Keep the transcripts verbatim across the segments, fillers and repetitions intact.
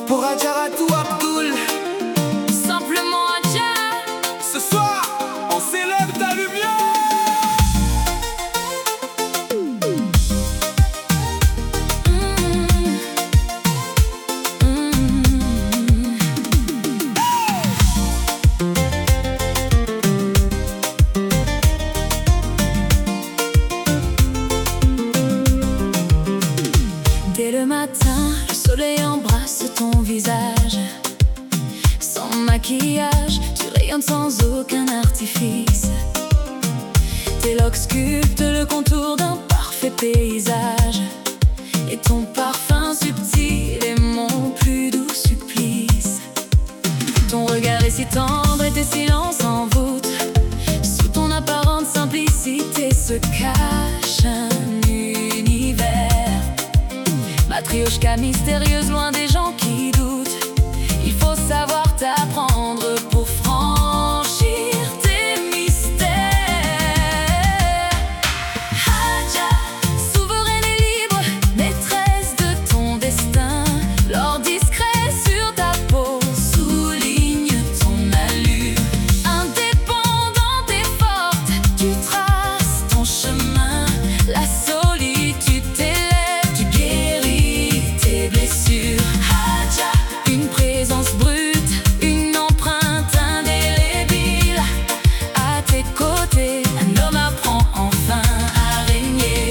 Pour Adjaratou Abdoul, simplement Adja. ce soir, on célèbre ta lumière. Dès le matin, le soleil embrasse ton visage. Sans maquillage, tu rayonnes sans aucun artifice. Tes locks sculptent le contour d'un parfait paysage. Et ton parfum subtil est mon plus doux supplice. Ton regard est si tendre et tes silences envoûtent. Sous ton apparente simplicité se cache un univers. Matriochka mystérieuse, loin des gens qui doutent. Il faut savoir t'apprendre pour franchir tes mystères. Adja, souveraine et libre, maîtresse de ton destin. L'or discret sur ta peau souligne ton allure. Indépendante et forte, tu traces ton chemin. La solitude t'élève, tu guéris tes blessures. Adja, une présence brute, une empreinte indélébile. À tes côtés, un homme apprend enfin à régner.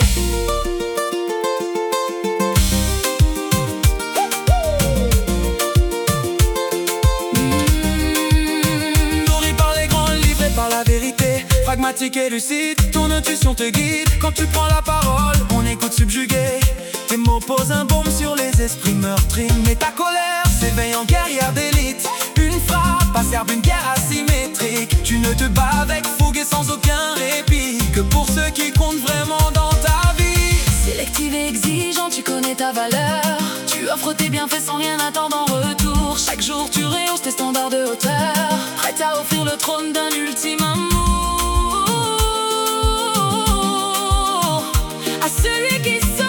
Nourri par les grands livres et par la vérité, pragmatique et lucide, ton intuition te guide. Quand tu prends la parole, on écoute subjugué. Tes mots posent un baume sur les esprits meurtris. Mais ta colère s'éveille en guerrière d'élite. Une frappe acerbe une guerre asymétrique. Tu ne te bats avec fougue et sans aucun répit que pour ceux qui comptent vraiment dans ta vie. Sélective et exigeant, tu connais ta valeur. Tu offres tes bienfaits sans rien attendre en retour. Chaque jour tu rehausses tes standards de hauteur, prête à offrir le trône d'un ultime amour à celui qui se